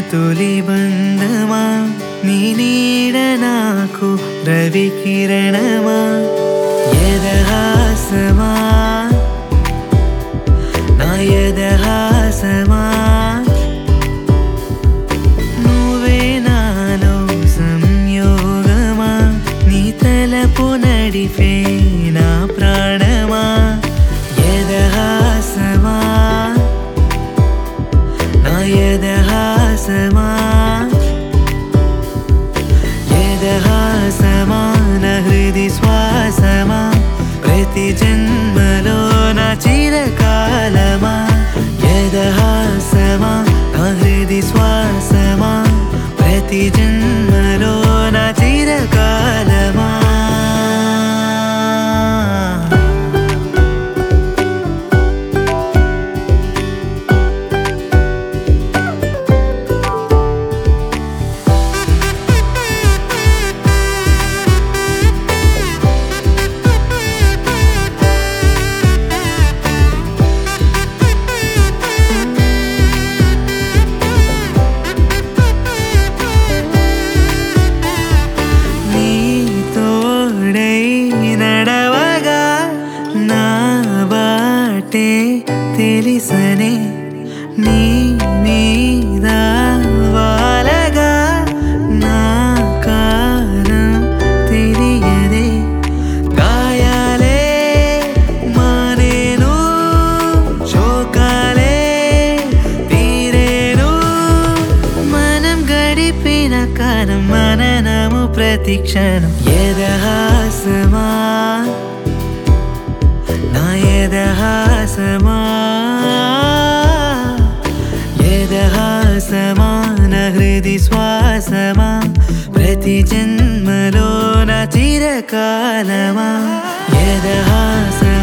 తొలి బంధమా నీ నీడ నాకు రవి కిరణమా ఎదహాసమా నా ఎదహాసమా నువ్వే నాలో సంయోగమా నీ తలపు నడిపే నా ప్రాణమా ఎదహాసమా నా ఎదహాసమా ఎదహాసమా నా హృది శ్వాసమా ప్రతి జన్మలో నా చిరకాలమా ఎదహాసమా నా హృది శ్వాసమా ప్రతి జన్మలో నా చిరకాలమా నడవగా నా బాటే తెలిసనే నీ మీద వాలగా నా కాలం తెలియదే గాయాలే మానేను శోకాలే తీరేను మనం గడిపిన కాలం మననము ప్రతి క్షణం ఎదహాసమా నా ఎదహాసమా ఎదహాసమా నా హృది శ్వాసమా ప్రతి జన్మలో నా చిరకాలమా ఎదహాసమా